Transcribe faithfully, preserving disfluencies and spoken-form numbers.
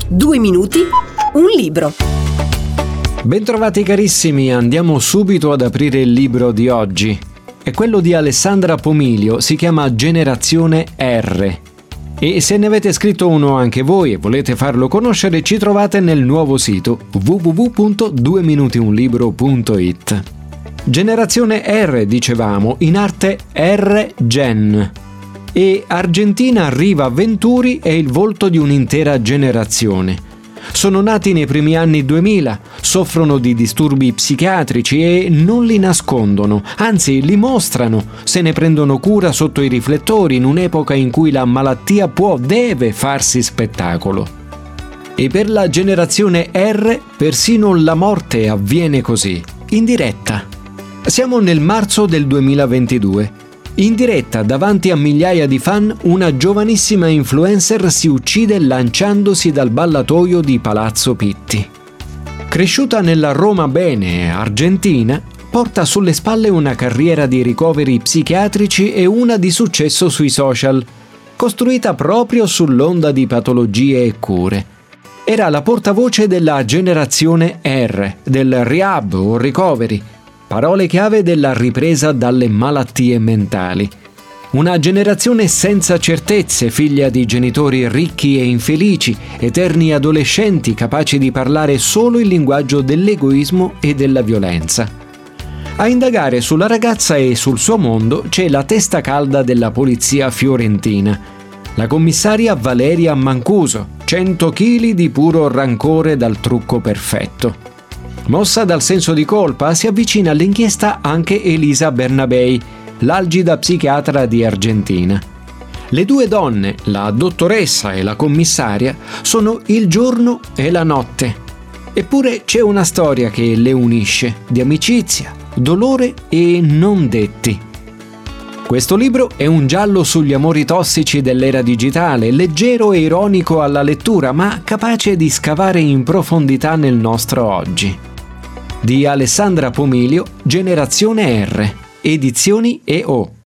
Due minuti, un libro. Bentrovati carissimi, andiamo subito ad aprire il libro di oggi. È quello di Alessandra Pomilio, si chiama Generazione R. E se ne avete scritto uno anche voi e volete farlo conoscere, ci trovate nel nuovo sito w w w punto due minuti un libro punto i t. Generazione R, dicevamo, in arte R-Gen. E Argentina Riva Venturi è il volto di un'intera generazione. Sono nati nei primi anni duemila, soffrono di disturbi psichiatrici e non li nascondono, anzi li mostrano, se ne prendono cura sotto i riflettori in un'epoca in cui la malattia può, deve farsi spettacolo. E per la generazione R persino la morte avviene così, in diretta. Siamo nel marzo del duemilaventidue. In diretta, davanti a migliaia di fan, una giovanissima influencer si uccide lanciandosi dal ballatoio di Palazzo Pitti. Cresciuta nella Roma Bene, argentina, porta sulle spalle una carriera di ricoveri psichiatrici e una di successo sui social, costruita proprio sull'onda di patologie e cure. Era la portavoce della generazione R, del rehab o recovery, parole chiave della ripresa dalle malattie mentali. Una generazione senza certezze, figlia di genitori ricchi e infelici, eterni adolescenti capaci di parlare solo il linguaggio dell'egoismo e della violenza. A indagare sulla ragazza e sul suo mondo c'è la testa calda della polizia fiorentina, la commissaria Valeria Mancuso, cento chili di puro rancore dal trucco perfetto. Mossa dal senso di colpa, si avvicina all'inchiesta anche Elisa Bernabei, l'algida psichiatra di Argentina. Le due donne, la dottoressa e la commissaria, sono il giorno e la notte. Eppure c'è una storia che le unisce, di amicizia, dolore e non detti. Questo libro è un giallo sugli amori tossici dell'era digitale, leggero e ironico alla lettura, ma capace di scavare in profondità nel nostro oggi. Di Alessandra Pomilio, Generazione R, Edizioni E O.